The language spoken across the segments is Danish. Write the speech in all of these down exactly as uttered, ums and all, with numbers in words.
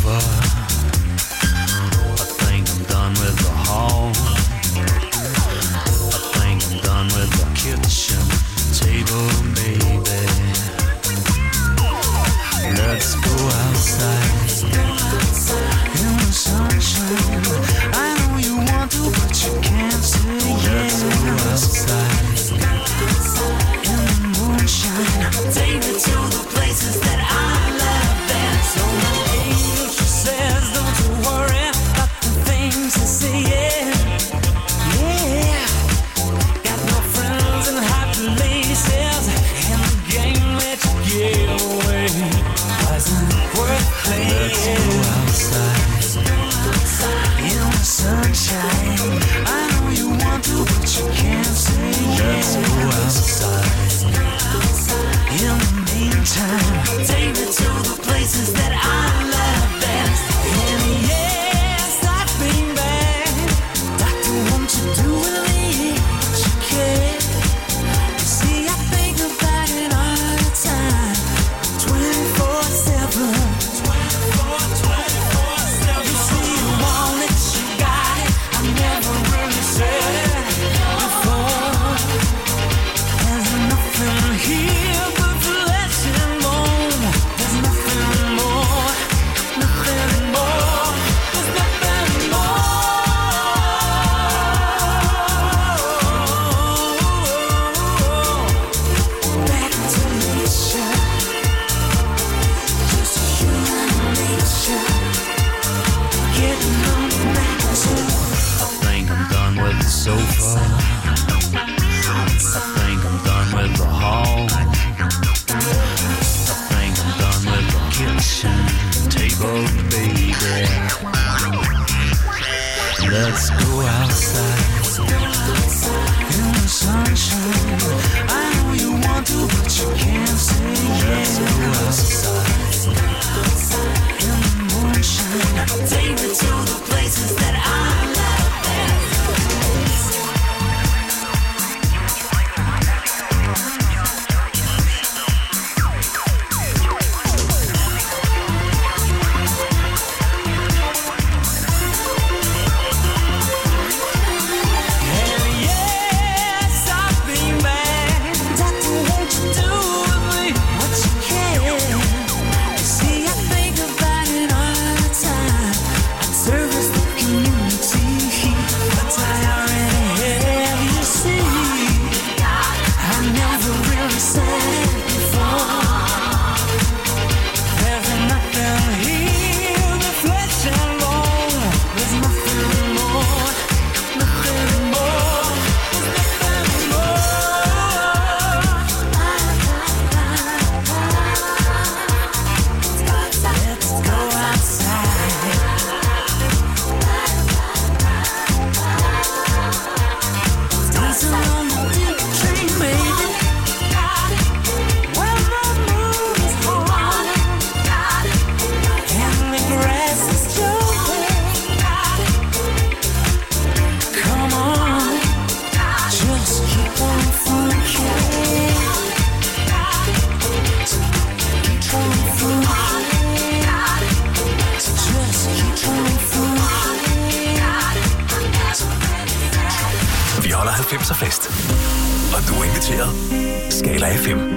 sofa. I think I'm done with the hall. I think I'm done with the kitchen table, baby. Let's go outside in the sunshine. I know you want to, but you can't say yes. Let's go outside in the moonshine. Take me to the places that I love. And so my angel, she says, don't you worry about the things I say. Yeah, yeah. Got no friends in high places, and the game that you gave away wasn't worth playing. Let's go outside in the sunshine. I know you want to, but you can't say yes. Let's go outside. In the meantime, take me to the places that I love best. And yes, I've been bad. Doctor, won't you do with me what you can? You see, I think about it all the time, twenty-four seven. twenty-four, twenty-four seven. You see, you want it, you got it. I never really said it before. There's nothing here but flesh and bone. There's nothing more, nothing more. There's nothing more. Back to nature, just human nature. Getting on back to. I think I'm done with the sofa. I think I'm done with the hall. I think I'm done with the kitchen table, baby. Let's go outside in the sunshine. I know you want to, but you can't say yes. Let's go outside in the moonshine. Take me to the places that I love best. halvfemser-fest. Og du er inviteret. Skala F M.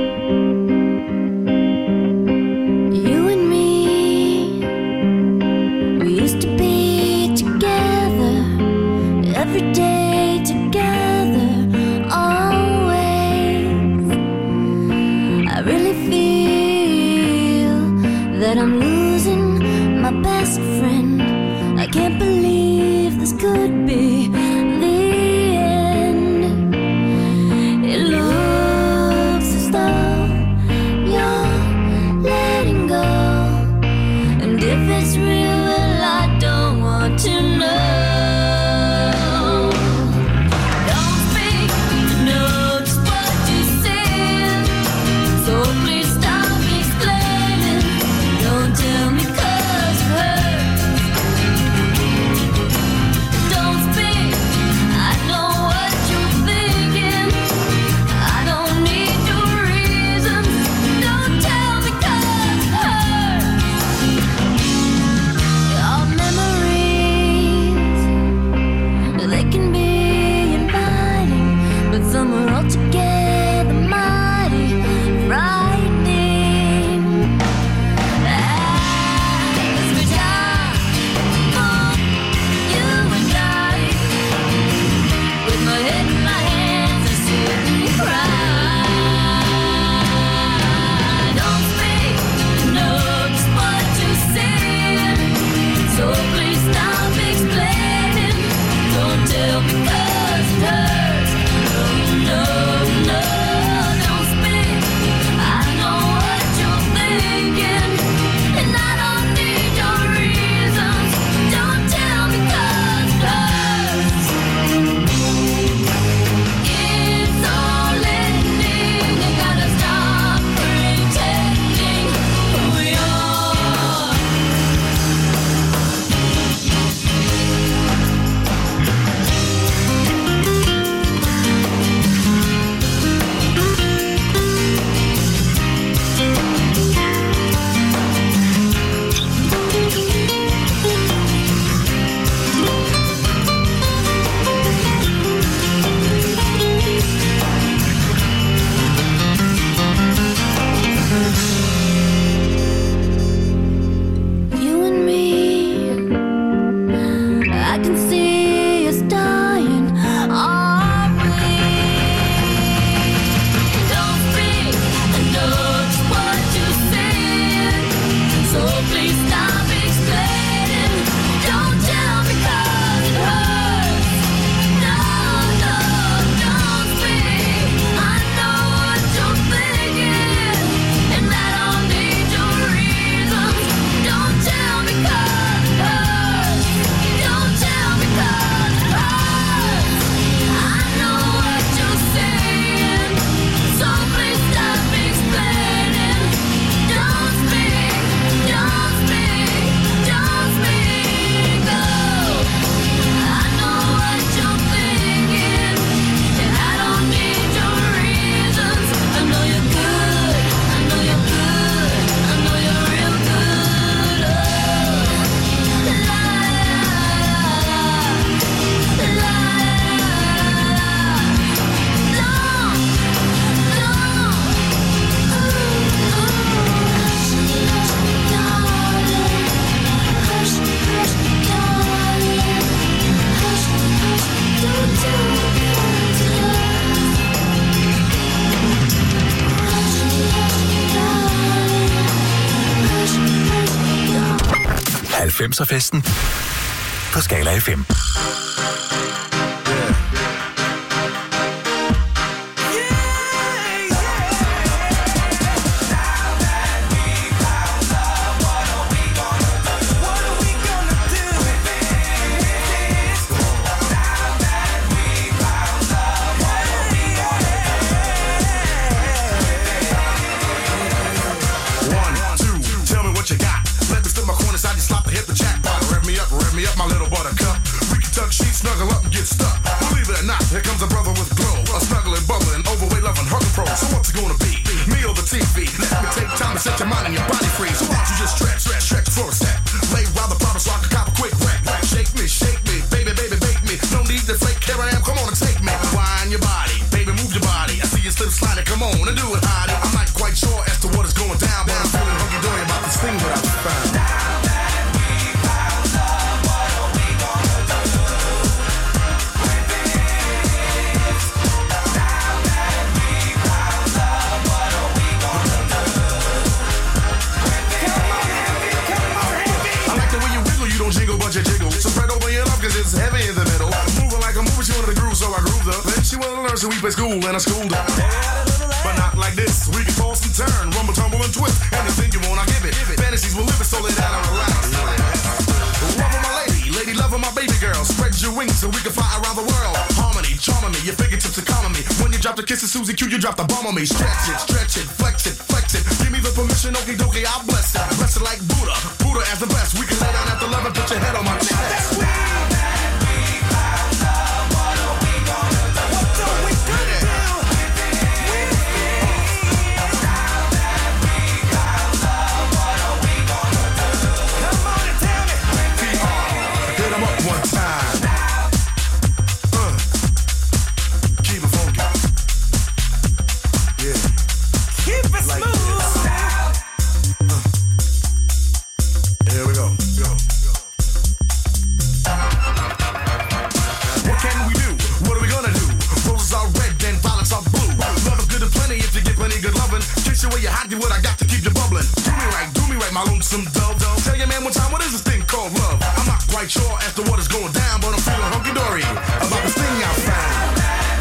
You and me, we used to be together, every day together, always. I really feel that I'm losing my best friend. I can't believe this could be the end. It looks as though you're letting go, and if it's real, well, I don't want to know. Don't speak to know just what you said, so please stop explaining. Don't tell me 'cause it hurts. Don't speak halvfemser-festen på Skala F M. Snuggle up and get stuck. Believe it or not, here comes a brother with glow. A snuggling, bubbling, overweight, loving, hugging pro. So what's it gonna be? Me or the T V? Let me take time to set your mind and your body free. So why don't you just stretch, stretch, stretch for a step? Lay rather proper so I can cop a quick wreck. Shake me, shake me, baby, baby, bake me. No need to fake, here I am, come on and take me. Wind your body, baby, move your body. I see you slip sliding, come on and do it, honey. I'm not quite sure as to what is going down, but I'm feeling hunky-dory about this thing that I found. It's heavy in the middle. Moving like a movie, she wanted to groove, so I grooved her. Then she wanted to learn, so we play school, and I schooled her. But not like this. We can toss and turn, rumble, tumble, and twist. Anything you want, I give it. Fantasies will live it, so lay down and relax. Love of my lady, lady love of my baby girl. Spread your wings so we can fly around the world. Harmony, charming me, your fingertips are calming me. When you drop the kisses, Susie Q, you drop the bomb on me. Stretch it, stretch it, flex it, flex it. Give me the permission, okie dokie, I'll bless it. Bless it like Buddha, Buddha as the best. We can lay down after love and put your head on my chest. What I got to keep you bubbling. Do me right, do me right, my lonesome dove. Tell your man one time, what is this thing called love? I'm not quite sure as to what is going down, but I'm feeling hunky-dory about this thing I found.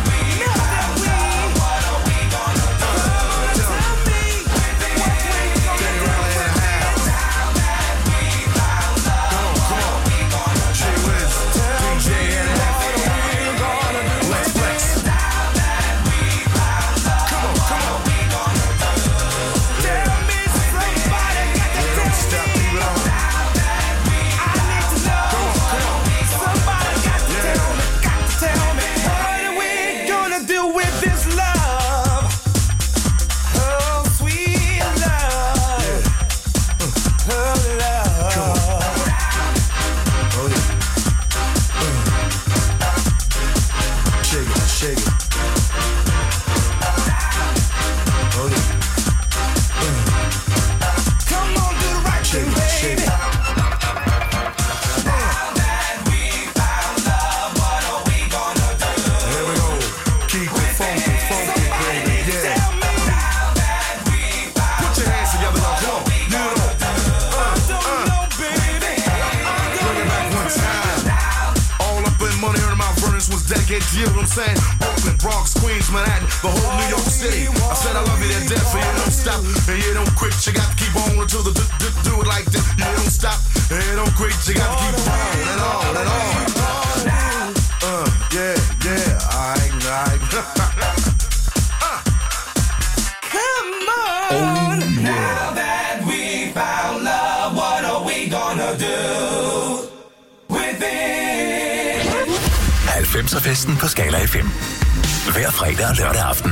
You know what I'm saying? Brooklyn, Bronx, Queens, Manhattan, the whole New York City. I said I love you to death, and you don't stop, and you don't quit. You got to keep on until the do, do, do it like this. You don't stop, and you don't quit. You got to keep on and on and on. Uh, yeah, yeah, alright, alright. uh. Come on. Oh, yeah. Now that we found love, what are we gonna do with it? halvfemser-festen på Skala F M. Hver fredag og lørdag aften.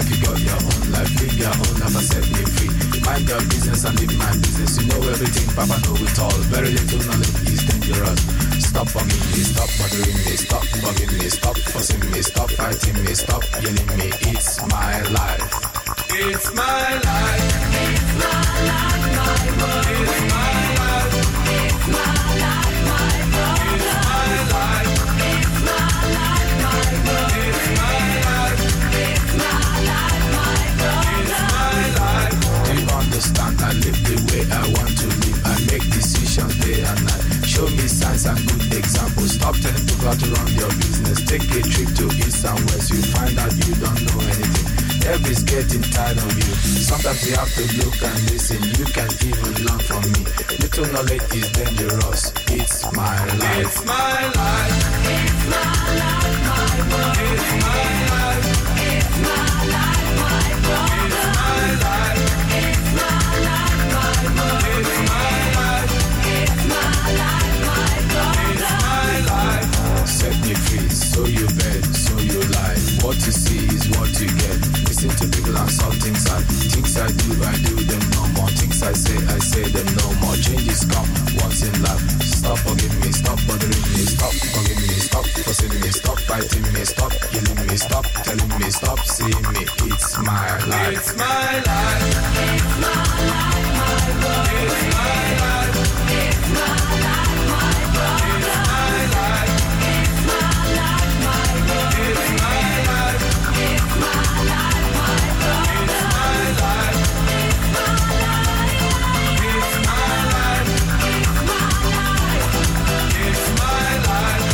like you got your own life. Live your own life and set me free. Mind your business and live my business. You know everything, Papa know it all. Very little knowledge is dangerous. Stop bugging me, stop bothering me, stop bugging me, stop fussing me, stop fighting me, stop yelling me. It's my life. It's my life. It's my life, my world. It's my life. It's my life, my world. It's my life. It's my life, my world. It's my life. It's my life, my world. It's my life. Do you understand? I live the way I want to live. I make decisions day and night. Show me signs and good examples. Stop telling people how to run your business. Take a trip to east and west. You find out you don't know anything. Everybody's getting tired of you. Sometimes we have to look and listen. You can even learn from me. Little knowledge is dangerous. It's my life. It's my life. It's my life, my world. It's my life. It's my life, my world. It's my life. It's my life, my world. It's my life. It's my life, my world. It's my life. Set me free, so you bet, so you lie. What you see is what you get. Listen to people and some things I Things I do, I do them no more. Things I say, I say them no more. Changes come once in life. Stop bugging me, stop bothering me, stop bugging me, stop fussing me, stop fighting me, stop killing me, stop telling me, stop seeing me. It's my life. It's my life. It's my life, my world. It's my life. It's my life, my world. It's my life. It's my life, my world. It's my life. It's my life, my world. It's my life. It's my life. It's my life. It's my life. It's my life.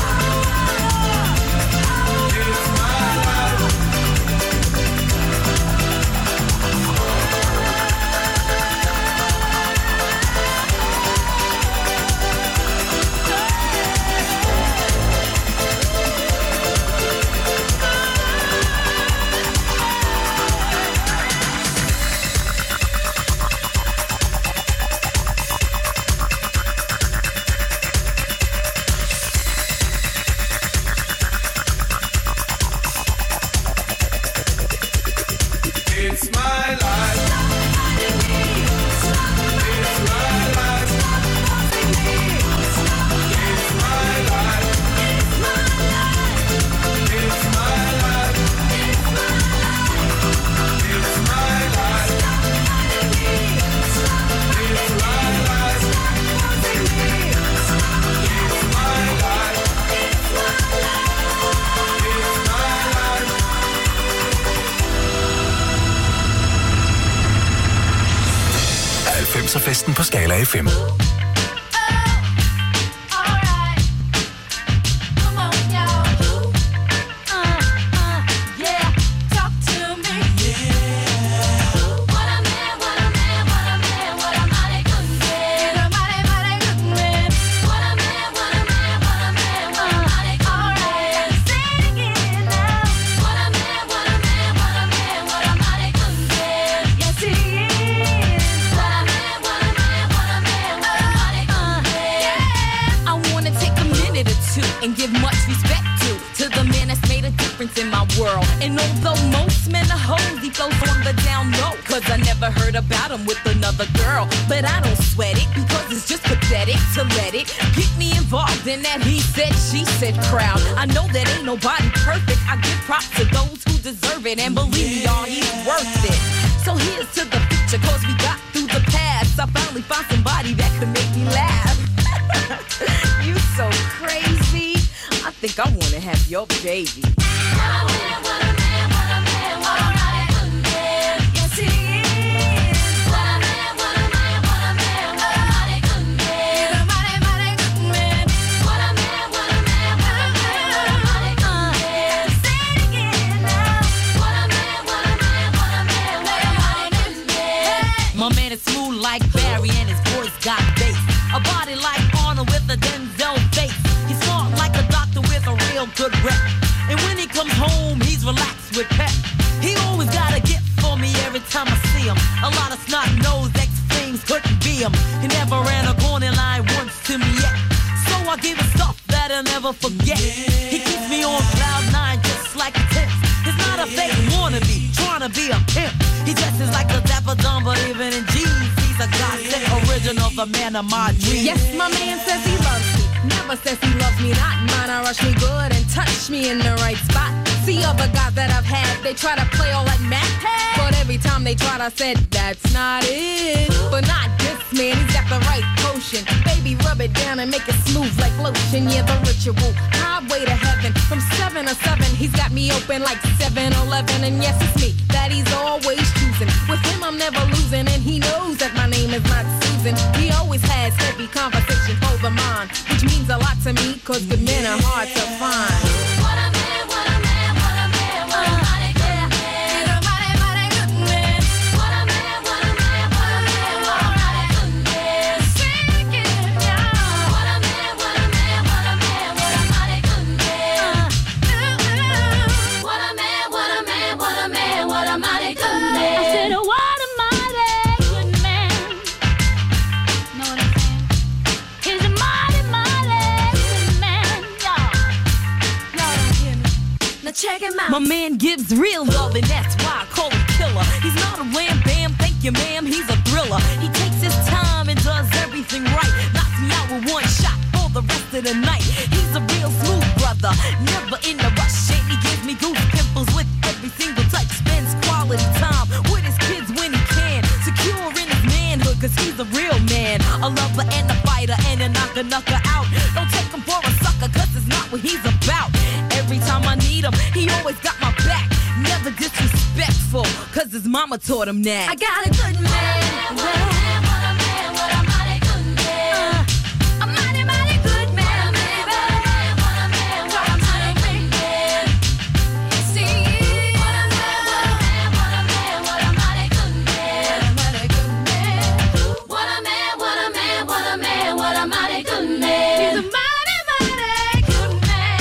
It's my life. It's my life. It's my life. It's my life. It's my life. It's my life. It's my life. It's my life. It's my life. halvfemser-festen på Skala F M. And give much respect to to the man that's made a difference in my world. And although most men are hoes, he flows on the down low, cause I never heard about him with another girl. But I don't sweat it, because it's just pathetic to let it get me involved in that he said, she said crowd. I know that ain't nobody perfect. I give props to those who deserve it, and believe me, y'all, he's worth it. So here's to the future, cause we got through the past. I finally found somebody that could make me laugh. You so crazy. I think I wanna have your baby. What a man, what a man, what a man, what a mighty good man. Yes, he is. What a man, what a man, what a man, what a mighty good man. He's a mighty, mighty good man. What a man, what a man, what a man, what a mighty good man. Say it again now. What a man, what a man, what a man, what a mighty good man. My man is smooth like Barry and his voice got bass. A body like Arnold with a Denzel face. He's smart like a doctor with a real good rep. And when he comes home, he's relaxed with pep. He always got a gift for me every time I see him. A lot of snot-nosed ex-flames couldn't be him. He never ran a corner line once to me yet. So I give him stuff that I'll never forget. He keeps me on cloud nine just like a tenth. He's not a fake wannabe, trying tryna be a pimp. He dresses like a dapper dumb, but even in jeans, he's a godsend original, the man of my dreams. Yes, my man says he loves me, never says he loves me not. Mine, I rush me good and touch me in the right spot. See other guys that I've had, they try to play all like Matt, but every time they tried, I said, that's not it. But not this man, he's got the right potion. Baby, rub it down and make it smooth like lotion. Yeah, the ritual, highway to heaven. From seven to seven, he's got me open like seven eleven. And yes, it's me that he's always choosing. With him, I'm never losing, and he knows that my name is not Susan. He always has heavy conversation over mine, which means a lot to me, cause good men are hard to find. What a man, what a man, what a man, what a mighty good man. He's a mighty, mighty good man. What a man, what a man, what a man, what a mighty good man. Sing it, y'all. What a man, what a man, what a man, what a mighty good man. What a man, what a man, what a man, what a mighty good man. I said, what a mighty good man. Know what I'm saying? He's a mighty, mighty good man, y'all. Y'all don't hear me. Now check him out. My man gives real love, and that's why I call him killer. He's not a wham bam, thank you ma'am, he's a thriller. He takes his time and does everything right. Knocks me out with one shot for the rest of the night. He's a real smooth brother, never in a rush. And he gives me goose pimples with every single touch. Spends quality time with his kids when he can. Secure in his manhood, cause he's a real man. A lover and a fighter and a knocker, knocker out. Don't take him for a sucker, cause it's not what he's about. Every time I need him, he always got my back. Never disrespectful, cause his mama taught him that. I got a good man. What a man, what a man, what a mighty good man. Uh, a mighty, mighty good man, baby. What a man, what a mighty good man. See, what a man, what a man, what a man, what a mighty good man. Mighty good man. What a man, what a man, what a man, what a mighty good man. He's a mighty, mighty good man,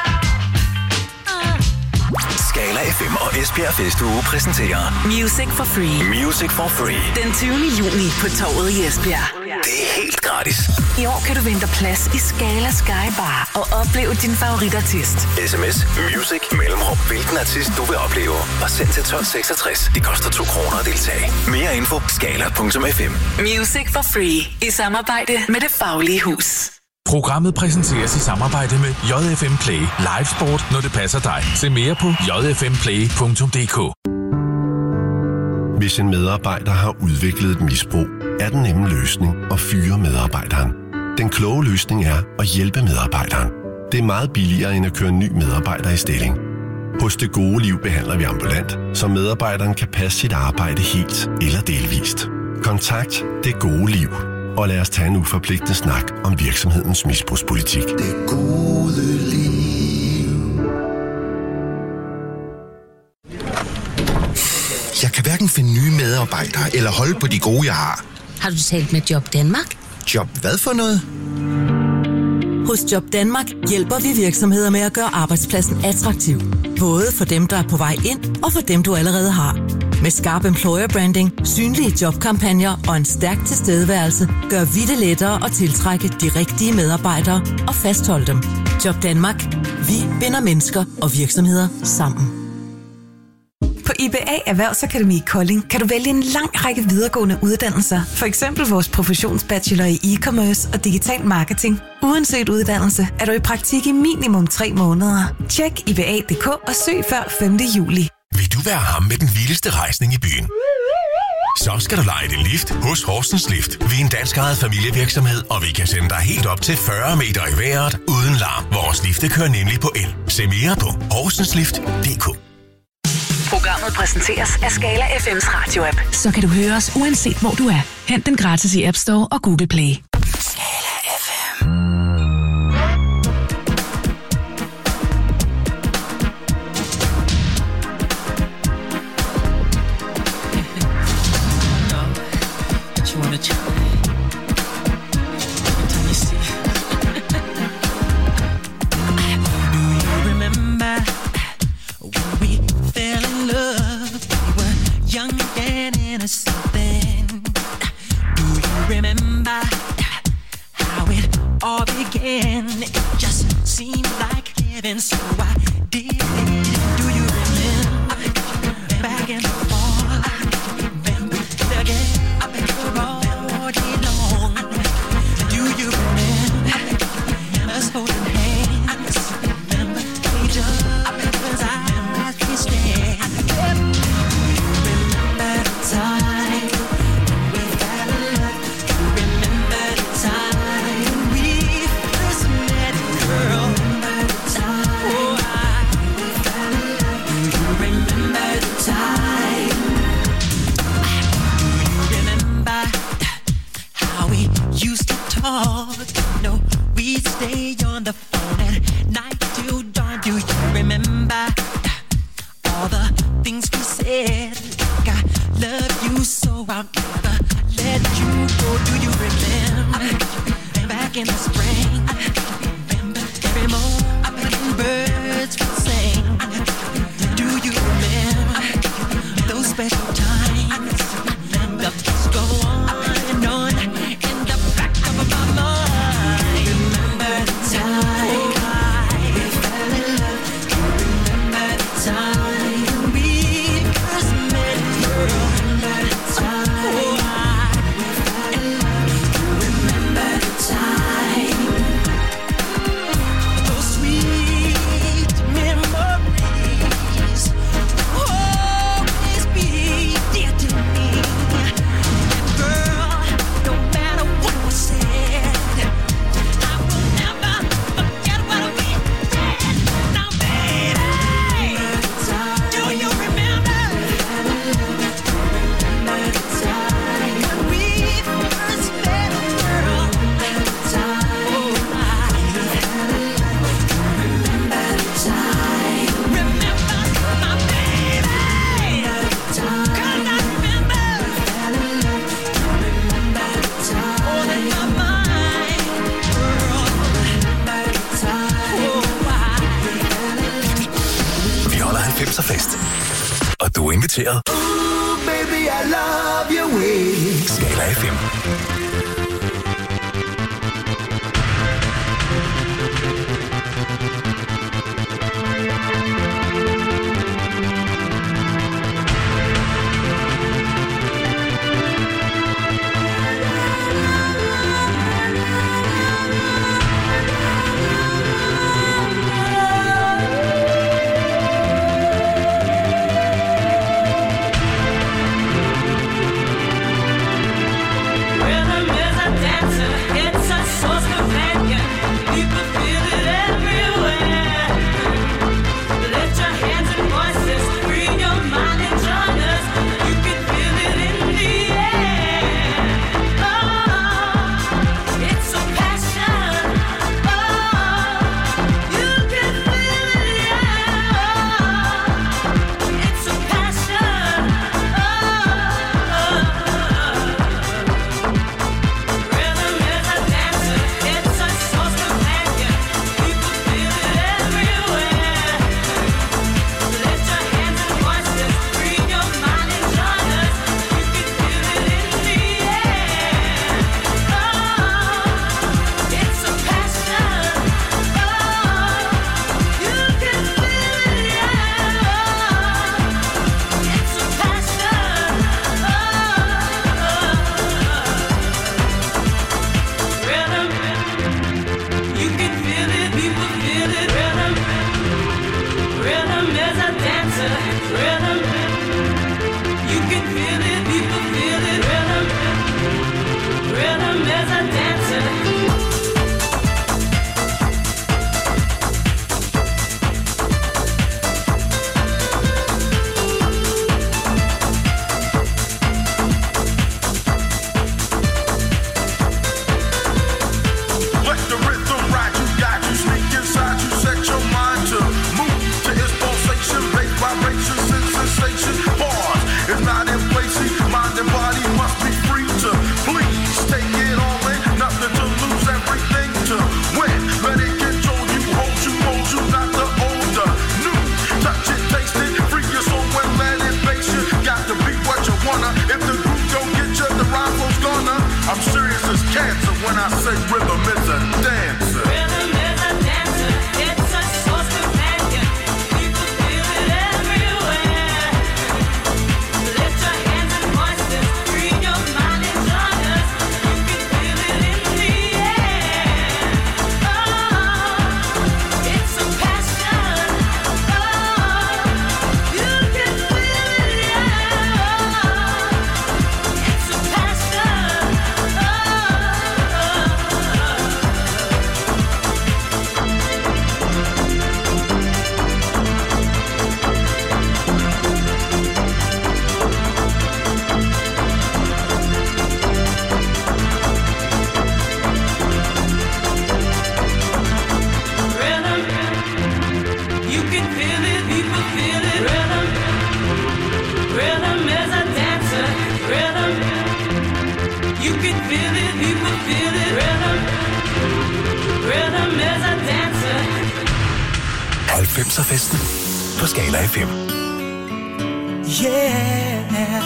y'all. Uh. Skala F M og Esbjerg Festuge præsenterer Music for Free. Music for Free. Den tyvende juni på Torvet i Esbjerg. Det er helt gratis. I år kan du vinde plads i Skala Sky Bar og opleve din favoritartist. Sms Music mellemrum hvilken artist du vil opleve og send til tolv seksogtres. Det koster to kroner at deltage. Mere info skala punktum f m. Music for Free i samarbejde med Det Faglige Hus. Programmet præsenteres i samarbejde med J F M Play. Live sport, når det passer dig. Se mere på j f m play punktum d k. Hvis en medarbejder har udviklet et misbrug, er den nemme løsning at fyre medarbejderen. Den kloge løsning er at hjælpe medarbejderen. Det er meget billigere end at køre en ny medarbejder i stilling. Hos Det Gode Liv behandler vi ambulant, så medarbejderen kan passe sit arbejde helt eller delvist. Kontakt Det Gode Liv, og lad os tage en uforpligtende snak om virksomhedens misbrugspolitik. Det gode liv. Jeg kan hverken finde nye medarbejdere eller holde på de gode, jeg har. Har du talt med Job Danmark? Job hvad for noget? Hos Job Danmark hjælper vi virksomheder med at gøre arbejdspladsen attraktiv. Både for dem, der er på vej ind, og for dem, du allerede har. Med skarp employer branding, synlige jobkampagner og en stærk tilstedeværelse, gør vi det lettere at tiltrække de rigtige medarbejdere og fastholde dem. Job Danmark. Vi binder mennesker og virksomheder sammen. På I B A Erhvervsakademi i Kolding kan du vælge en lang række videregående uddannelser, for eksempel vores professionsbachelor i e-commerce og digital marketing. Uanset uddannelse er du i praktik i minimum tre måneder. Tjek I B A punktum d k og søg før femte juli. Vil du være ham med den vildeste rejsning i byen? Så skal du lege det lift hos Horsens Lift. Vi er en dansk ejet familievirksomhed, og vi kan sende dig helt op til fyrre meter i vejret uden larm. Vores lifte kører nemlig på el. Se mere på horsenslift punktum d k. Programmet præsenteres af Skala F M's radio-app. Så kan du høre os uanset hvor du er. Hent den gratis i App Store og Google Play. Skala F M. Something. Do you remember how it all began? It just seemed like heaven, so I did. Do you remember back in love you so I'll never let you go. Do you remember back in the spring? Remember every morning birds would sing. Do you remember those special times? The thoughts go on and on in the back of my mind. Remember the time we fell in love. Remember the time we first met, girl. Remember the time we fell in love. Remember the time. Those sweet memories always be dear to me. And girl, no matter what was said, I will never forget what we did. Now, baby, do you remember? Remember the time when we first met, girl. Remember the time. Oh, I remember the time. Remember my baby. Cause I remember. Remember the time. All in my mind, girl. Remember the time. Oh, Vi holder halvfemser fest. Og du er inviteret. Ooh, baby, I love your way. Skala F M. Rhythm is a dancer, it's a source companion. People feel it everywhere. Lift your hands and voices, free your mind and join us. You can feel it in the air. Oh, it's a passion. Oh, you can feel it, yeah. It's a passion. Oh. Rhythm is a dancer, it's a source companion. People feel it everywhere. Lift your hands and voices, free your mind and join us. You can feel it in the air. Oh, it's a passion. Oh, you can feel it, yeah. It's a passion. Oh. Rhythm, you can feel it, people feel it. Rhythm, rhythm is a dancer. Rhythm, you can feel it, people feel it. Rhythm, rhythm is a dancer. Let the rhythm ride you, guide you, sneak inside you, set your mind to move to its pulsation, bass vibration, sensation, pause. It's not in place, see, mind and body must be free to please take it all in, nothing to lose, everything to win. Let it control you, hold you, mold you, not the older, new. Touch it, taste it, free your soul and let it face you. Got to be what you wanna. If the groove don't get you, the rhyme flow's gonna. I'm serious as cancer when I say rhythm is a dancer. Rhythm is a dancer, it's a source companion. People feel it everywhere. Lift halvfemser-festen på Skala F M. Yeah.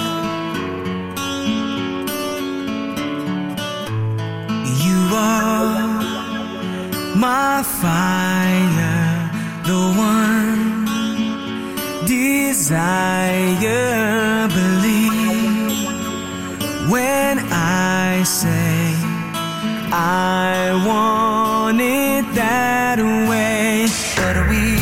You are my fire, the one desire. Believe when I say I want it that way. But we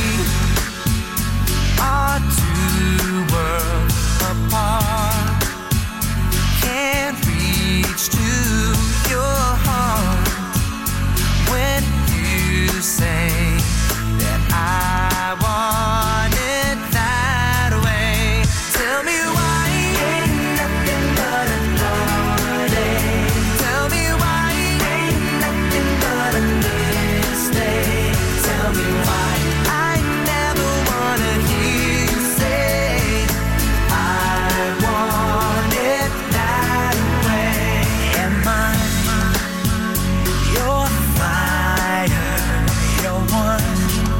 are two worlds apart. Can't reach to your heart when you say that I want it that way. Tell me why ain't nothing but another day. Tell me why ain't nothing but a mistake. Tell me why I never wanna hear you say I want it that way. Am I your fire, your one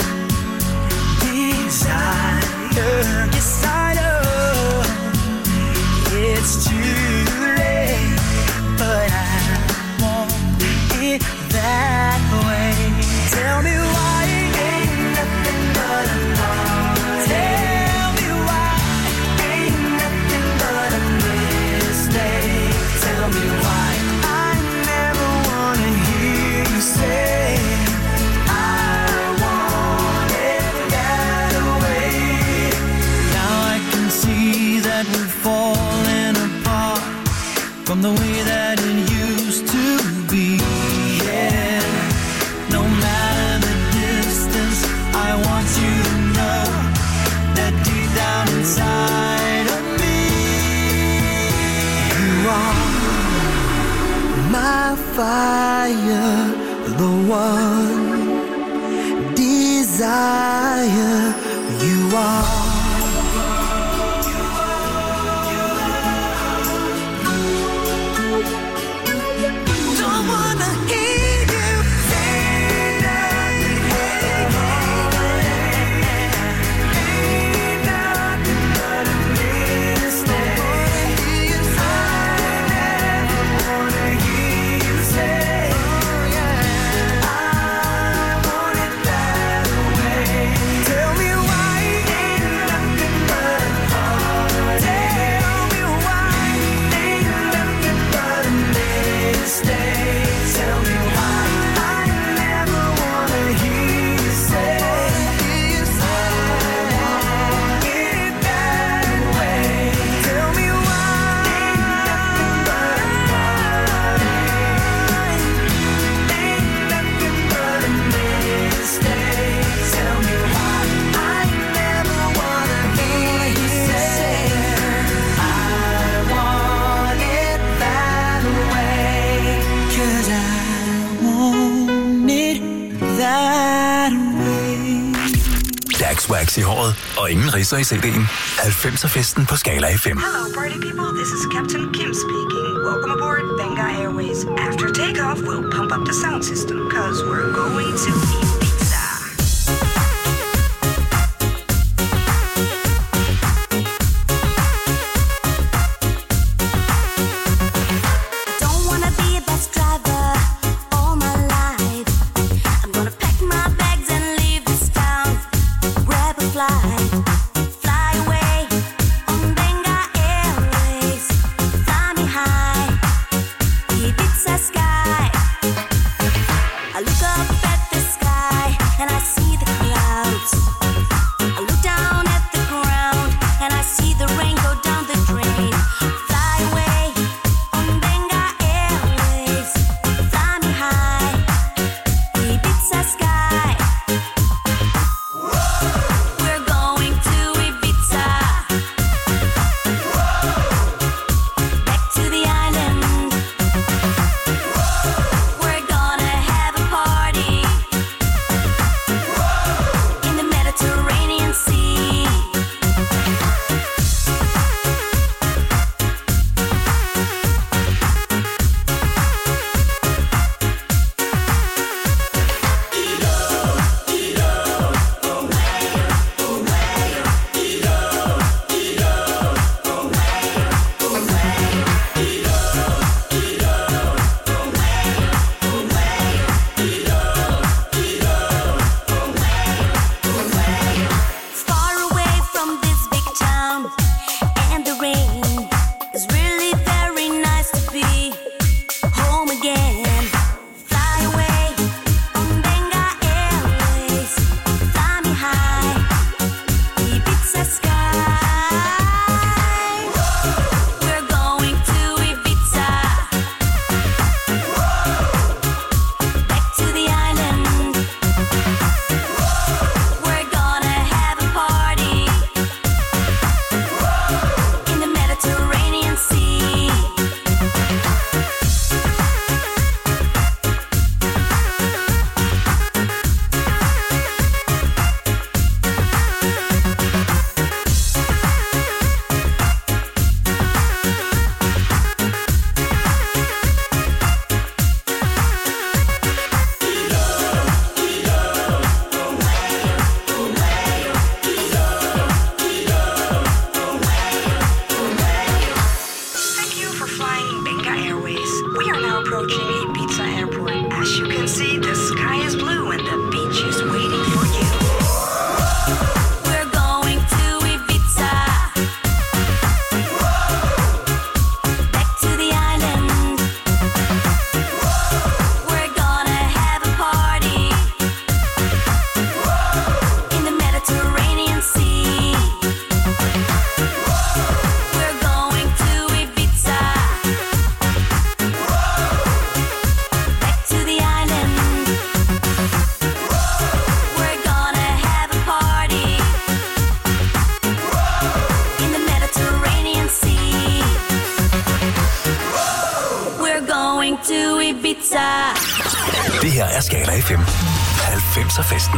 desire? Yes, I know it's too late, but I want it that way. Tell me why ain't nothing but a lie. Tell me why ain't nothing but a mistake. Tell me why I never wanna hear you say I want it that way. Now I can see that we're falling apart from the way that it used to be. Yeah, no matter the distance, I want you to know that deep down inside of me, you are my fire, the one desire. You are. Don't wanna hear you say nothing. Ain't nothing but a mistake. I never wanna hear you say I want it that way. Tell me why ain't nothing but a tell me why ain't nothing but a mistake. Tell me why I never wanna hear you say you say it that way. Tell me why ain't nothing but ain't nothing but a mistake. Tell me why I never wanna hear you say I want it that way. 'Cause I want it that way. Dax Wax i håret og ingen ridser i C D'en. halvfemser-festen på Skala F M. Hello, party people. This is Captain Kim speaking. Welcome aboard Benga Airways. After takeoff, we'll pump up the sound system because we're going to eat pizza. Don't wanna be a bus driver all my life. I'm gonna pack my bags and leave this town. Grab a flight, fly away on Benga Airways. Fly me high, Ibiza sky. I look up at the sky. outside. Det her er Skala F M. halvfemser-festen.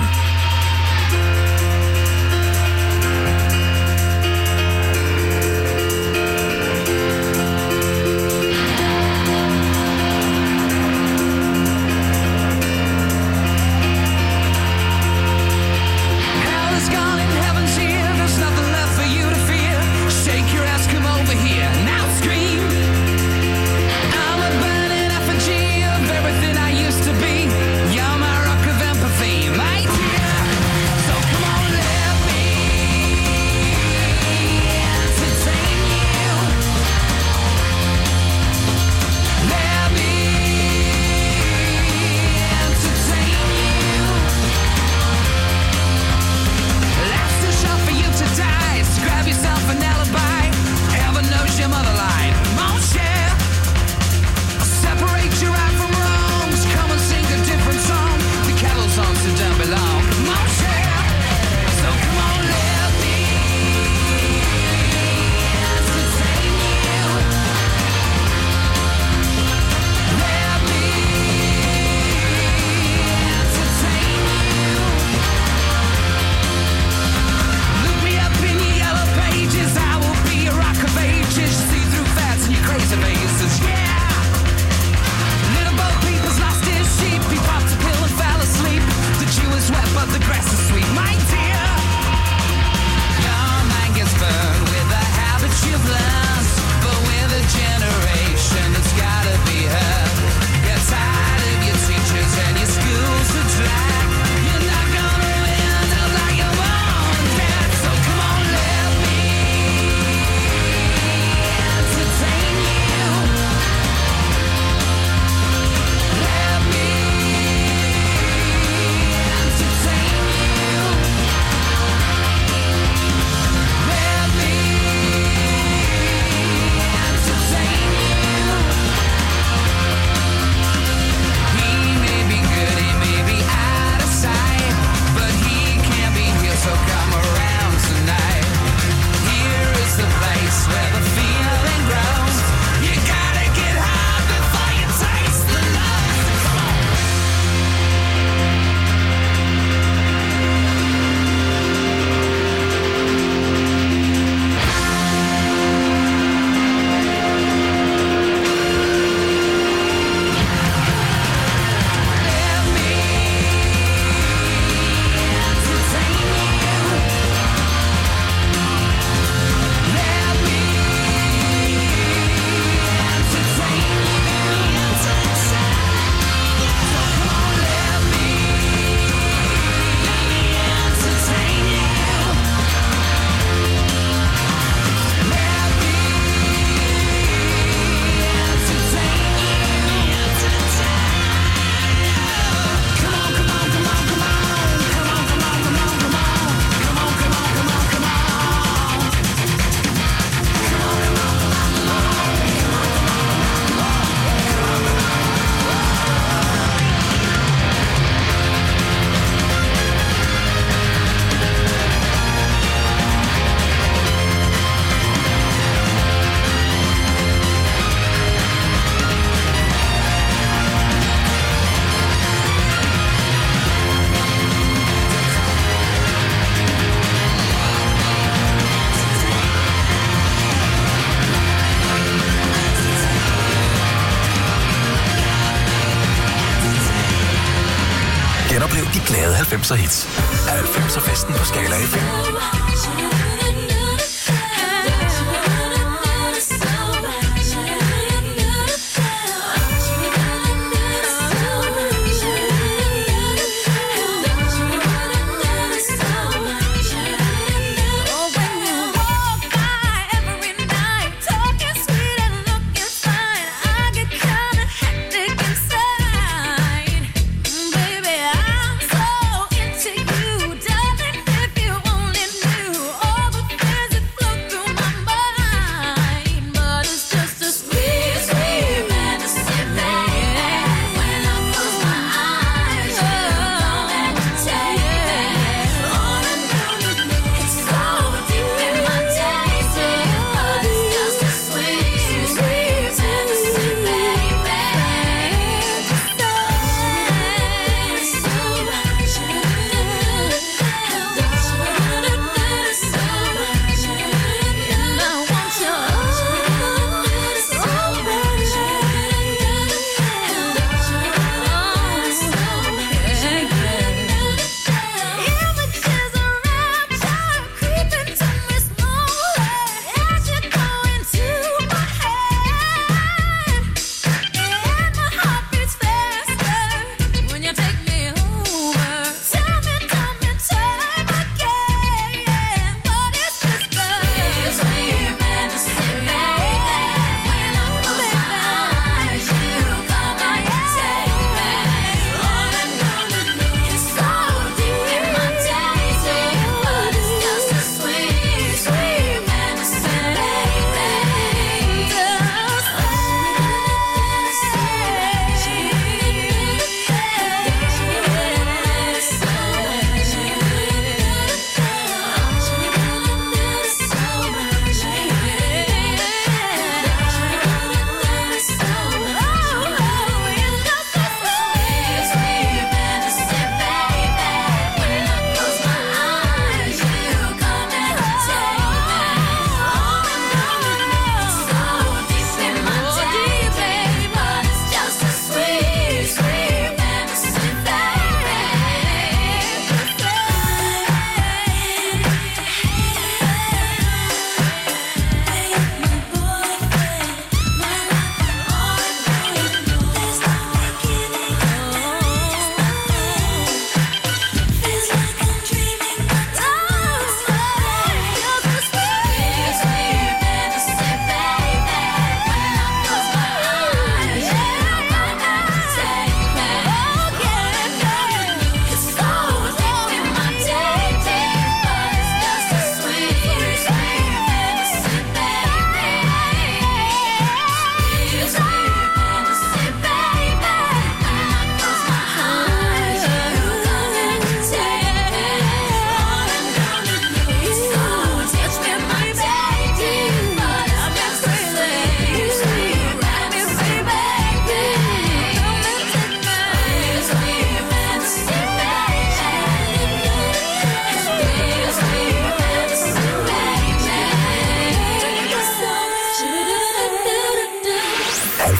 glade halvfemser hits. halvfemser festen på Skala F M. Baby, I'm so into you, darling. If you only knew.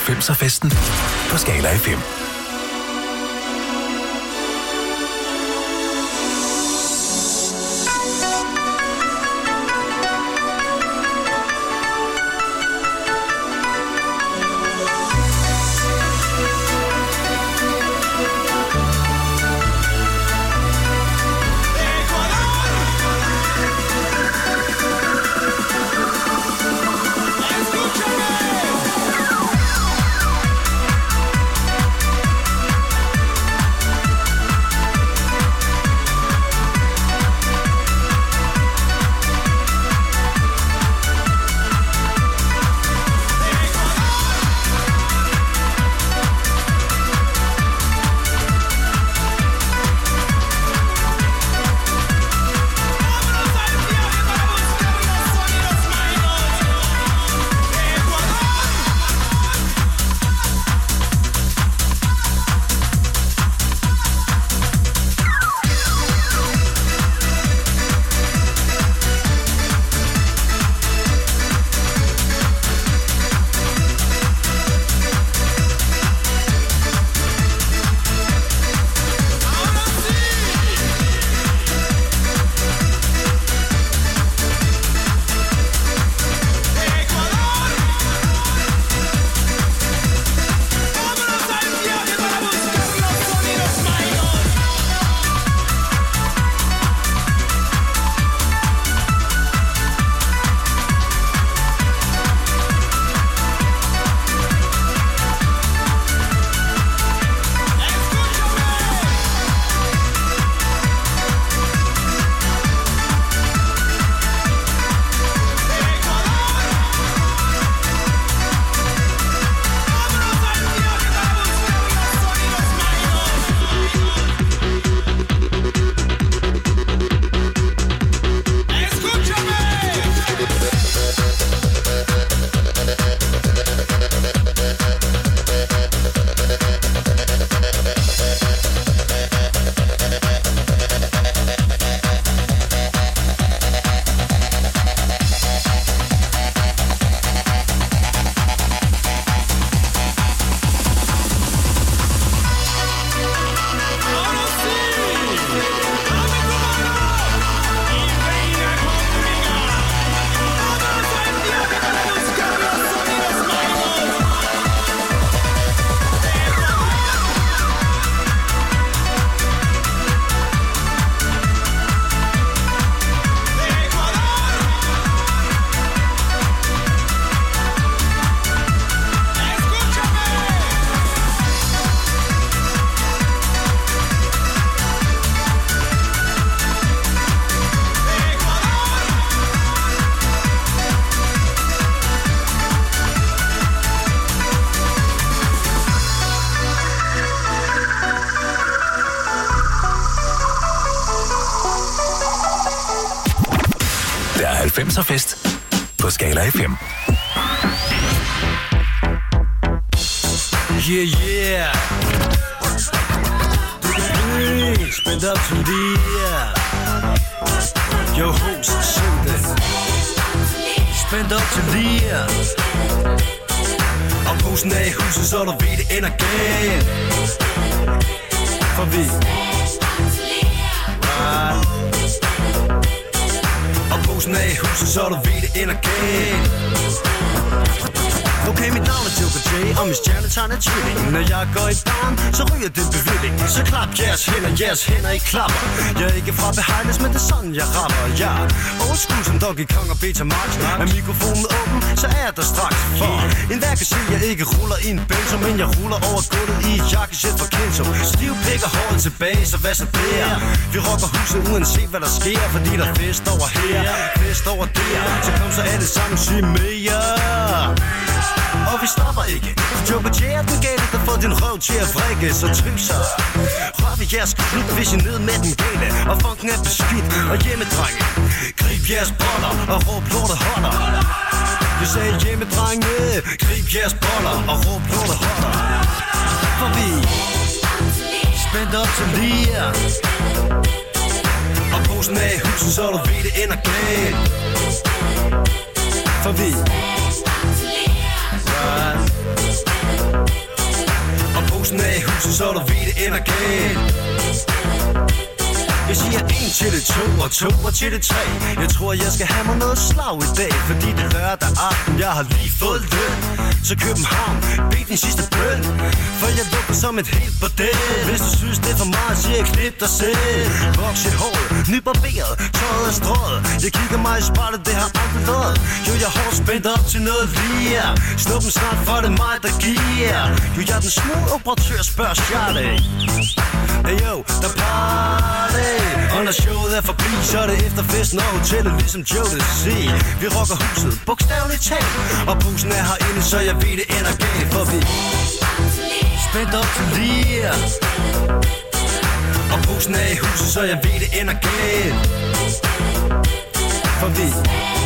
halvfemser-festen på Skala F M. halvfemser-fest på Skala F M. Yeah, yeah. Hey, spændt op til det. Yo, host, syng det. Spændt op til det. Og posen er i huset, så du ved, det ender galt. For vi right. Og posen er i huset, så du ved, det ender galt. Okay, mit navn er Joker J, og mit stjernetegn er tvilling. Når jeg går i barn, så ryger det bevilling. Så klap jeres hænder, jeres hænder i klapper. Jeg er ikke fra Behighlands, men det er sådan, jeg rapper. Jeg er old school som Donkey Kong og Betamax. Er mikrofonen åben, så er jeg der straks. For en hver kan se, jeg ikke ruller i en benzo, men jeg ruller over gulvet i et jakkesæt fra Kenzo. Stiv pik og håret tilbage, så hvad så der? Vi rocker huset uanset hvad der sker, fordi der er fest over her, fest over der. Så kom så alle sammen, sig mere. Og vi stopper ikke. Joker J er den gale, der får din røv til at vrikke. Så tryk så. Rør ved jeres klub, hvis I ned med den gale. Og funken er beskidt og hjemmedrenge. Grib jeres boller og råb lortet holder. Vi sagde hjemmedrenge. Grib jeres boller og råb lortet holder. For vi spændt op til lige. Og posen er i huset, så du ved, det ender galt. For vi ender galt. Jeg siger en til det to, og to og til det tre. Jeg tror, jeg skal have mig noget slag i dag, fordi det er lørdag aften, jeg har lige fået løn. Så København, bed din sidste bøn, for jeg lukker som et helt bordel. Hvis du synes, det er for meget, siger jeg klip dig selv. Voks i håret, nybarberet, tøjet er strøget. Jeg kigger mig i spejlet, det har aldrig været. Jo, jeg har spændt op til noget lige. Snuppen snart, for det er mig, der giver. Jo, jeg er den smooth operatør, spørger Charlie. Hey yo, der party. Og når showet er forbi, så er det efter festen og hotellet, ligesom Jodeci. Vi rocker huset, bogstaveligt talt. Og bussen er herinde, så jeg ved det ender galt. For vi spændt op til lige. Og bussen er i huset, så jeg ved det ender galt. For vi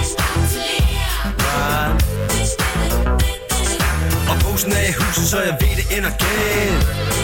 og bussen er i huset, så jeg ved det ender galt.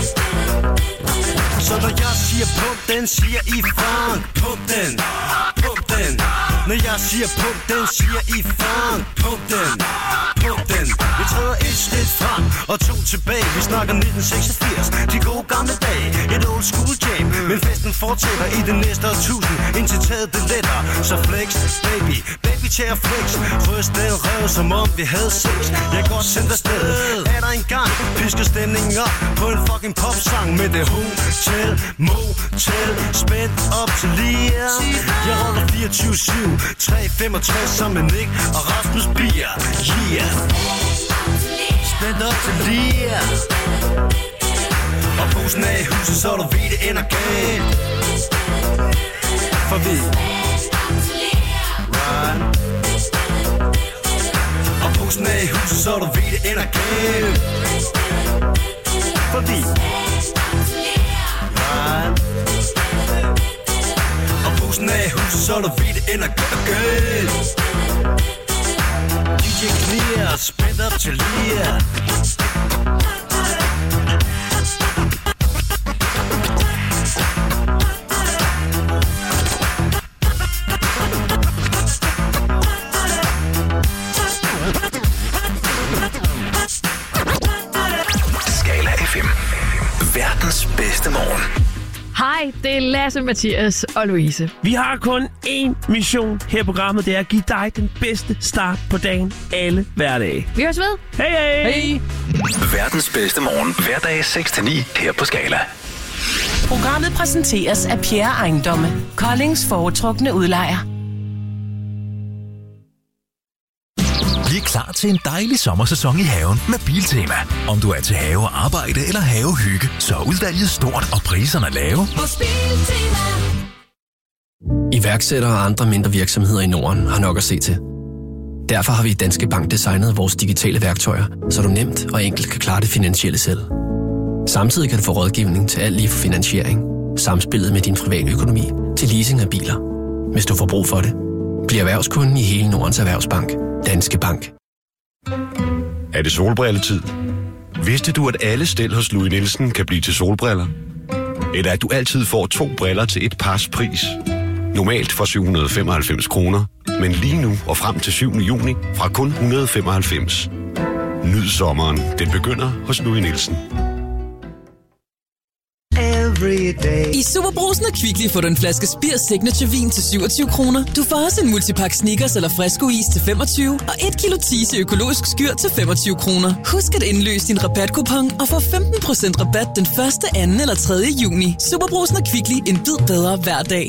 Så når jeg siger pump den, siger I funk. Pump den, pump den. Når jeg siger pump den, siger I funk. Pump den, pump den. Vi træder et skridt frem og to tilbage. Vi snakker nitten seksogfirs, de gode gamle dage. Et old school jam, men festen fortsætter i det næste årtusind. Indtil taget det letter, så flex, baby. Baby tager flex. Ryst den røv, som om vi havde sex. Jeg kan godt sende dig sted. Er der en gang, pisker stemningen op på en fucking popsang med det hotel, motel, spændt op til lige. Jeg ruller fireogtyve syv, tre femogtres sammen med Nick og Rasmus Bier. Yeah. Spændt op til lige. Og bussen er i huset, så du ved det ender galt. For vi right. Og bussen er i huset, så du ved det ender galt. For vi right. Og bussen er i huset, så du ved det ender galt. D J Clear, spændt op til lige. Skala F M. Verdens bedste morgen. Hej, det er Lasse, Mathias og Louise. Vi har kun én mission her i programmet, det er at give dig den bedste start på dagen alle hverdage. Vi høres ved. Hej hej! Hej! Verdens bedste morgen hverdag seks til ni her på Skala. Programmet præsenteres af Pierre Ejendomme, Koldings foretrukne udlejer. Vi er klar til en dejlig sommersæson i haven med Biltema. Om du er til have og arbejde eller havehygge, så er udvalget stort og priserne lave. Hos Biltema. Iværksættere og andre mindre virksomheder i Norden har nok at se til. Derfor har vi i Danske Bank designet vores digitale værktøjer, så du nemt og enkelt kan klare det finansielle selv. Samtidig kan du få rådgivning til alt lige fra finansiering, samspillet med din private økonomi til leasing af biler. Hvis du får brug for det, bliv erhvervskunden i hele Nordens Erhvervsbank. Danske Bank. Er det solbrilletid? Vidste du, at alle stel hos Louis Nielsen kan blive til solbriller? Eller at du altid får to briller til et pars pris? Normalt for syv hundrede og femoghalvfems kroner, men lige nu og frem til syvende juni fra kun et hundrede og femoghalvfems. Nyd sommeren. Den begynder hos Louis Nielsen. I Superbrugsen og Kvickly får du en flaske Spir Signature vin til syvogtyve kroner. Du får også en multipack Snickers eller Fresco is til femogtyve og et kilo Tise økologisk skyr til femogtyve kroner. Husk at indløse din rabatkupon og få femten procent rabat den første, anden eller tredje juni. Superbrugsen og Kvickly, en bid bedre hver dag.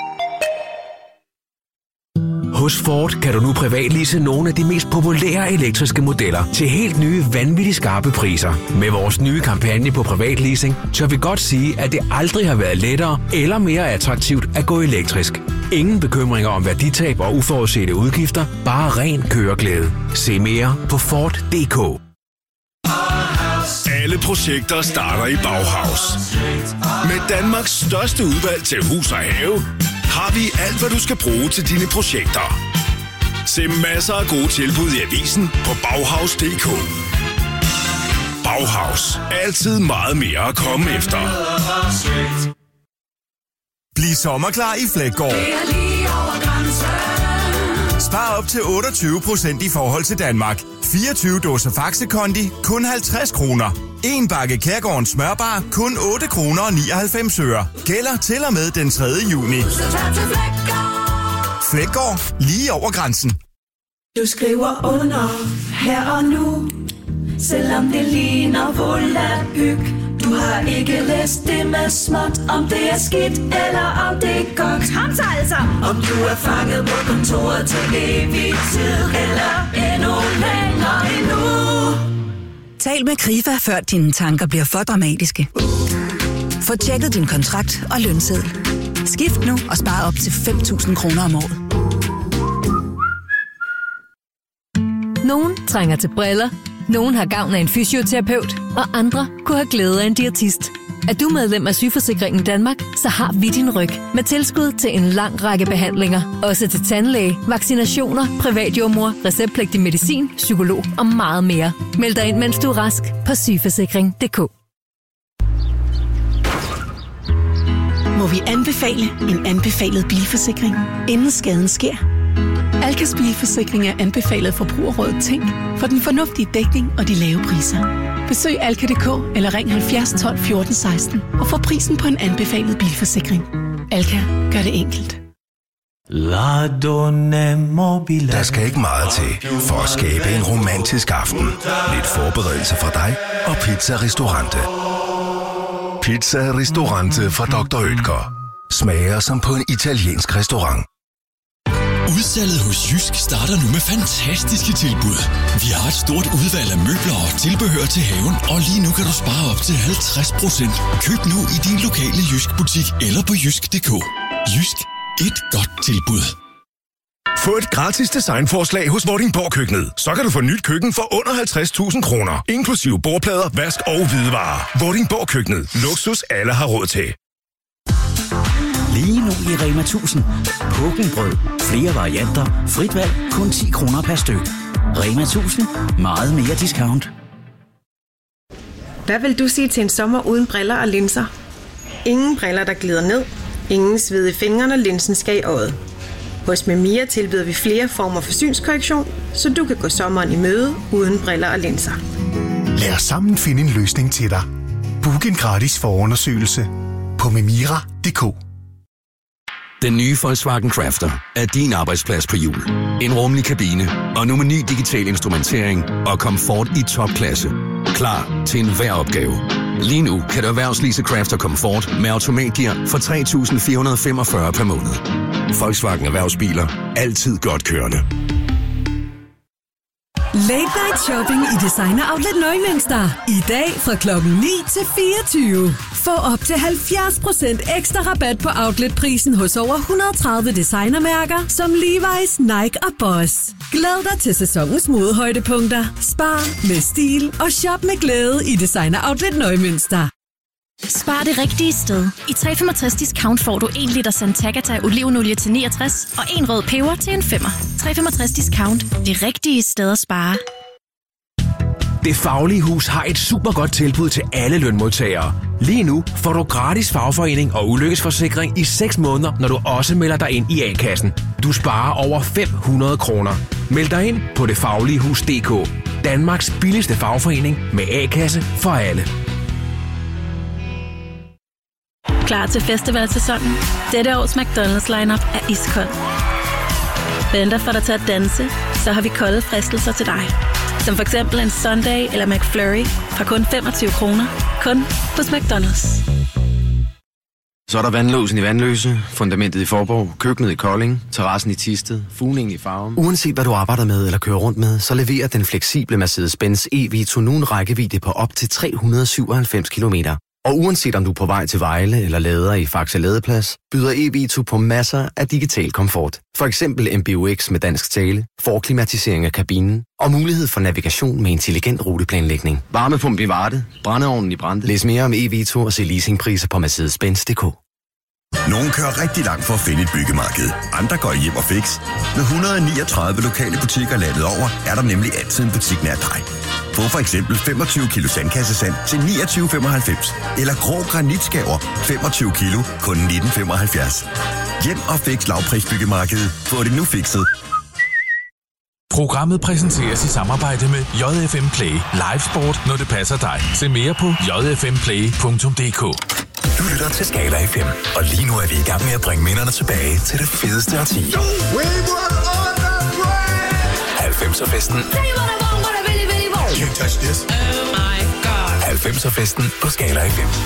Hos Ford kan du nu privatlease nogle af de mest populære elektriske modeller til helt nye, vanvittigt skarpe priser. Med vores nye kampagne på privatleasing, tør vi godt sige, at det aldrig har været lettere eller mere attraktivt at gå elektrisk. Ingen bekymringer om værditab og uforudsete udgifter, bare ren køreglæde. Se mere på Ford punktum d k. Alle projekter starter i Bauhaus. Med Danmarks største udvalg til hus og have, har vi alt, hvad du skal bruge til dine projekter. Se masser af gode tilbud i avisen på Bauhaus punktum d k. Bauhaus. Altid meget mere at komme efter. Bliv sommerklar i Fleggaard. Spar op til otteogtyve procent i forhold til Danmark. fireogtyve dåser Faxe Kondi, kun halvtreds kroner. En bakke Kærgårdens smørbar kun otte kroner og nioghalvfems øre. Gælder til og med den tredje juni. Flækgaard, lige over grænsen. Du skriver under her og nu, selvom det ligner volapyk. Du har ikke læst det med småt, om det er skidt eller om det er godt. Kom så altså! Om du er fanget på kontoret til evig tid, eller endnu længere endnu. Tal med Krifa, før dine tanker bliver for dramatiske. Få tjekket din kontrakt og lønseddel. Skift nu og spar op til fem tusind kroner om året. Nogen trænger til briller, nogen har gavn af en fysioterapeut, og andre kunne have glæde af en diætist. Er du medlem af Sygeforsikringen Danmark, så har vi din ryg med tilskud til en lang række behandlinger. Også til tandlæge, vaccinationer, privatjordmor, receptpligtig medicin, psykolog og meget mere. Meld dig ind, mens du er rask på sygeforsikring punktum d k. Må vi anbefale en anbefalet bilforsikring, inden skaden sker? Alkas bilforsikring er anbefalet Forbrugerrådet Tænk for den fornuftige dækning og de lave priser. Besøg alka punktum d k eller ring halvfjerds tolv fjorten seksten og få prisen på en anbefalet bilforsikring. Alka gør det enkelt. Der skal ikke meget til for at skabe en romantisk aften. Lidt forberedelse fra dig og Pizza Ristorante. Pizza Ristorante fra doktor Oetker. Smager som på en italiensk restaurant. Udsalget hos Jysk starter nu med fantastiske tilbud. Vi har et stort udvalg af møbler og tilbehør til haven, og lige nu kan du spare op til halvtreds procent. Køb nu i din lokale Jysk butik eller på jysk punktum d k. Jysk. Et godt tilbud. Få et gratis designforslag hos Vordingborg Køkkenet. Så kan du få nyt køkken for under halvtreds tusind kroner. Inklusive bordplader, vask og hvidevarer. Vordingborg Køkkenet. Luksus alle har råd til. Lige nu i Rema tusind. Pukkelbrød. Flere varianter. Frit valg. Kun ti kroner per styk. Rema tusind. Meget mere discount. Hvad vil du sige til en sommer uden briller og linser? Ingen briller, der glider ned. Ingen sved i fingrene, og linsen skal i øjet. Hos Memia tilbyder vi flere former for synskorrektion, så du kan gå sommeren i møde uden briller og linser. Lad os sammen finde en løsning til dig. Book en gratis forundersøgelse på memira punktum d k. Den nye Volkswagen Crafter er din arbejdsplads på hjul. En rummelig kabine og nu med ny digital instrumentering og komfort i topklasse. Klar til enhver opgave. Lige nu kan du erhvervslease Crafter Comfort med automatgear for tre tusind fire hundrede femogfyrre per måned. Volkswagen Erhvervsbiler. Altid godt kørende. Late Night Shopping i Designer Outlet Neumünster. I dag fra klokken ni til fireogtyve. Få op til halvfjerds procent ekstra rabat på outletprisen hos over et hundrede og tredive designermærker som Levi's, Nike og Boss. Glæd dig til sæsonens modehøjdepunkter. Spar med stil og shop med glæde i Designer Outlet Neumünster. Spar det rigtige sted. I tre komma femogtres discount får du en liter Sant'Agata olivenolie til niogtres og en rød peber til en femmer. tre komma femogtres discount. Det rigtige sted at spare. Det Faglige Hus har et super godt tilbud til alle lønmodtagere. Lige nu får du gratis fagforening og ulykkesforsikring i seks måneder, når du også melder dig ind i A-kassen. Du sparer over fem hundrede kroner. Meld dig ind på det faglige hus punktum d k. Danmarks billigste fagforening med A-kasse for alle. Klar til festivalsæsonen? Dette års McDonald's lineup er iskold. Venter for dig til at danse, så har vi kolde fristelser til dig. Som for eksempel en Sunday eller McFlurry fra kun femogtyve kroner. Kun hos McDonald's. Så er der vandlåsen i Vandløse, fundamentet i Forborg, køkkenet i Kolding, terrassen i Thisted, fugningen i Farum. Uanset hvad du arbejder med eller kører rundt med, så leverer den fleksible Mercedes-Benz E-Vito nu en rækkevidde på op til tre hundrede syvoghalvfems kilometer. Og uanset om du er på vej til Vejle eller lader i Faxe Ladeplads, byder E-Vito på masser af digital komfort. For eksempel M B U X med dansk tale, forklimatisering af kabinen og mulighed for navigation med intelligent ruteplanlægning. Varmepumpe i Varde, brændeovnen i Brande. Læs mere om E-Vito og se leasingpriser på Mercedes Benz punktum d k. Nogle kører rigtig langt for at finde et byggemarked. Andre går hjem og fix. Med et hundrede og niogtredive lokale butikker landet over, er der nemlig altid en butik nær dig. Få for eksempel femogtyve kilo sandkassesand til niogtyve femoghalvfems. Eller grå granitskaver femogtyve kilo kun nitten femoghalvfjerds. Hjem og fix lavprisbyggemarkedet. Få det nu fikset. Programmet præsenteres i samarbejde med J F M Play. Live sport, når det passer dig. Se mere på j f m play punktum d k. Du lytter til Skala F M, og lige nu er vi i gang med at bringe minderne tilbage til det fedeste årti. halvfemser-festen. halvfemser-festen på Skala F M.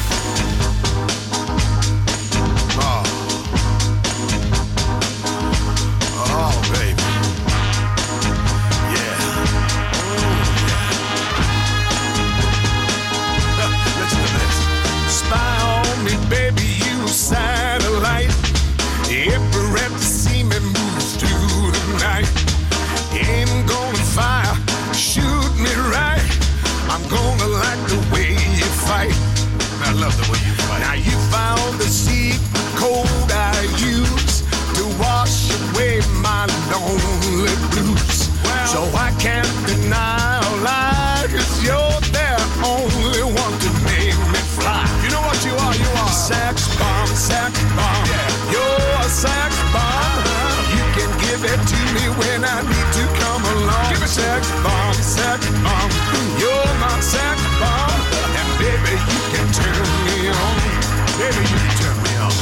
Satellite, every rep to see me moves through the night. Aim gonna fire, shoot me right. I'm gonna like the way you fight. I love the way you fight. Now you found the secret code I use to wash away my lonely blues. Well, so I can't deny or lie, 'cause you're the only one to make me fly. You know what you are? You are sex bomb, sex bomb. Yeah. You're a sex bomb. Uh-huh. You can give it to me when I need to come along. Give me sex bomb, sex bomb. You're my sex bomb. And baby, you can turn me on. Baby, you can turn me on.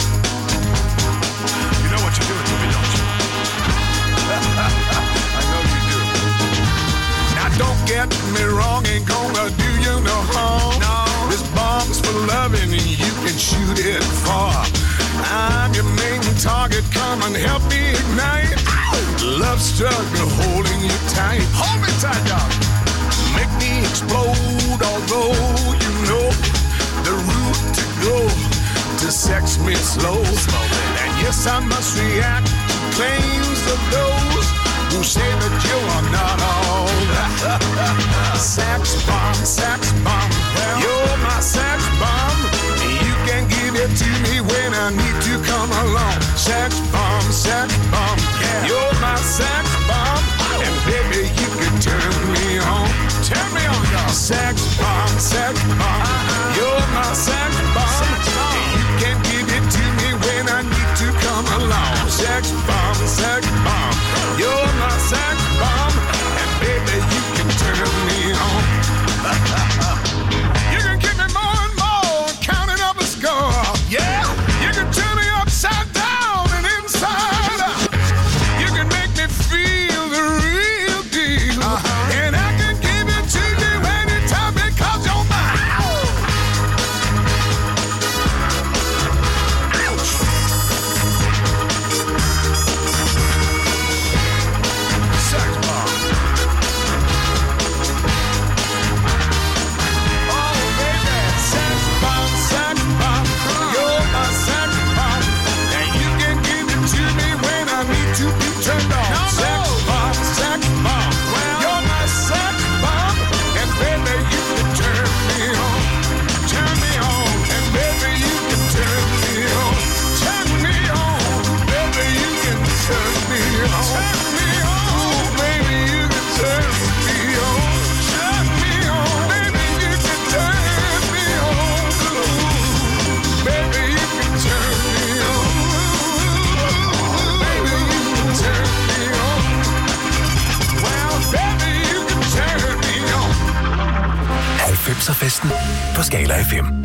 You know what you're doing to me, don't you? I know you do. Now don't get me wrong, ain't gonna do you no harm. No. This bomb's for loving and you can shoot it far. I'm your main target, come and help me ignite. Love struggle holding you tight. Hold me tight, dog. Make me explode, although you know the route to go to sex me slow. And yes, I must react to claims of those who say that you are not all that. Sex bomb, sex bomb. Well, you're my sex bomb. You can give it to me when I need to come along. Sex bomb, sex bomb. Yeah. You're my sex bomb. And baby, you can turn me on. Turn me on, y'all. Sex bomb, sex bomb. Uh-huh. You're my sex bomb. Sex bomb. You can give it to me when I need to come along. Sex bomb, sex bomb. You're my sex bomb. And baby, you can turn me on. You can give me more and more, counting up a score. Yeah, you can turn me upside down and inside out. You can make me feel the real deal. Uh-huh. And I can give it to you anytime because you're mine. Ouch. Sex bomb. To be turned on. No, sex no. bomb, sex bomb. Well, you're my sex bomb. And baby, you can turn me on. Turn me on. And baby, you can turn me on. Turn me on. Baby, you can turn me on. Turn me on. Baby, you can turn me on. Turn me on. Baby, you can turn me on. Baby, you can turn me on. Turn me on. Well, baby, you can turn me on. halvfemser-festen på Skala F M.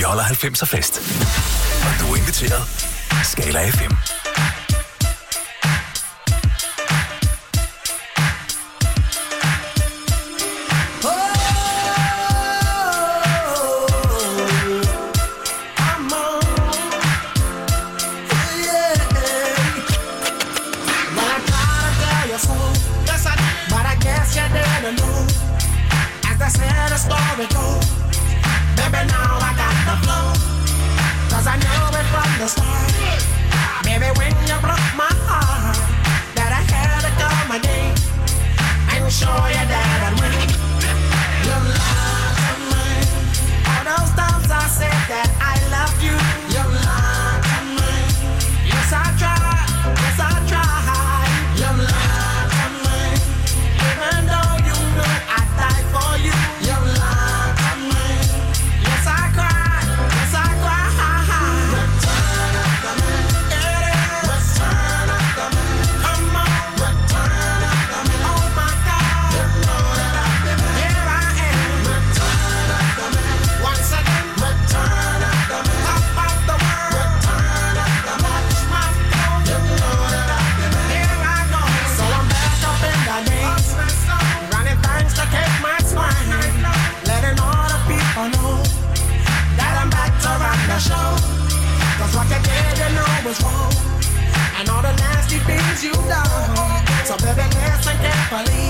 holder halvfemser fest. Og du er inviteret. Skala F M. Story goes. Baby, now I got the flow. Cause I know it from the start. Baby, when you broke my heart, that I had to come again and show you that I'd win. You lied to me. All those times I said that I loved you, you lied to me. Yes, I tried. Yes, I tried. You lied to me. Even though you knew I'd die for you. Show. Cause what you did, you know was wrong. And all the nasty things you done. So baby, listen carefully.